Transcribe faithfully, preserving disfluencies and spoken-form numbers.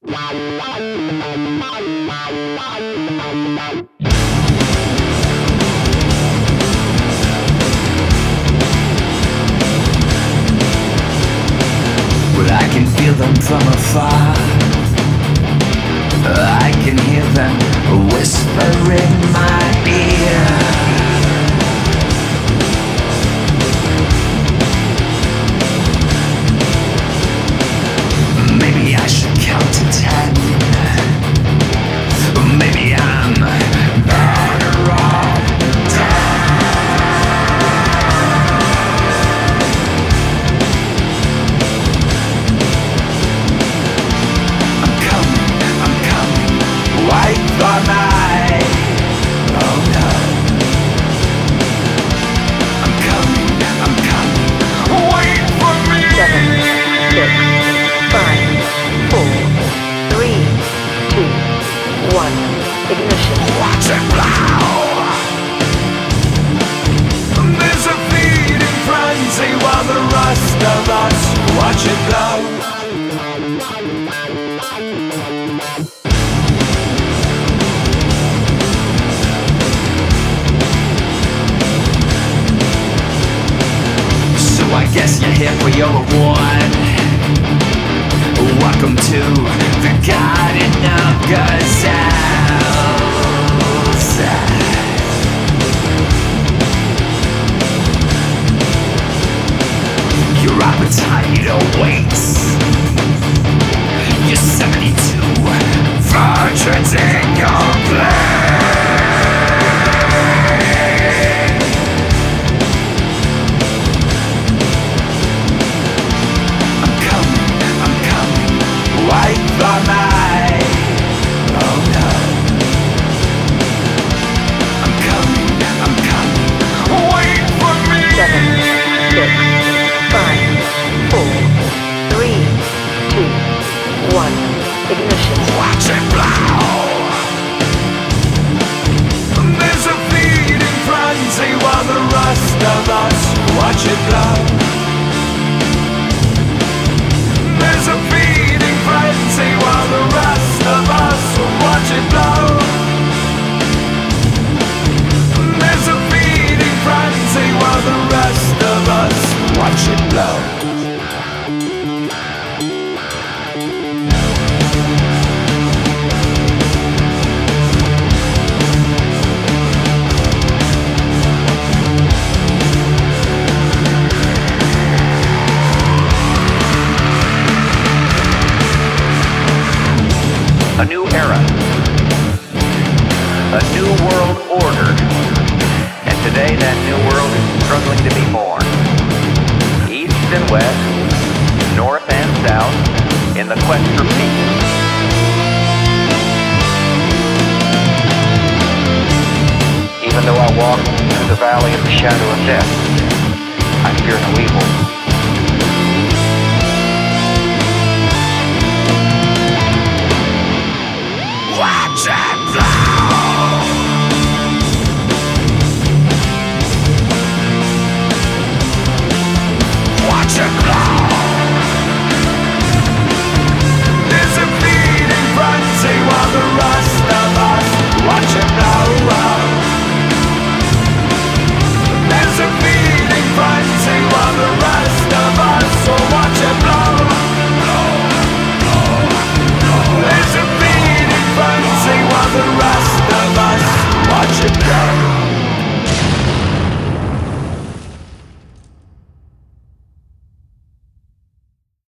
But I can feel them from afar. I can hear them whisper in my ear. Maybe I should count to ten. Maybe I'm better off dead. I'm coming, I'm coming, wait for me. Oh no. I'm coming, I'm coming, wait for me. Seven, six, five, four, three, two, one. Ignition. Watch it blow. There's a feeding frenzy while the rest of us watch it blow. So I guess you're here for your reward. Welcome to the Garden of Gazelles. Your appetite awaits. Your seventy-two virgins in your plate. I'm coming, I'm coming, wait for me. Oh no. I'm coming, I'm coming, wait for me. Seven, six, five, four, three, two, one. Ignition. Watch it blow. There's a feeding frenzy while the rest of us watch it blow. There's a feeding frenzy while the rest of us watch it blow. There's a feeding frenzy while the rest of us watch it blow. A new era, a new world order, and today that new world is struggling to be born. East and west, north and south, in the quest for peace. Even though I walk through the valley of the shadow of death, I fear no evil. Watch it blow. Watch it blow. There's a feeding frenzy while the rest of us watch it blow. There's a feeding frenzy while the rest of us will watch it blow. There's a feeding frenzy while the rest of us watch it blow.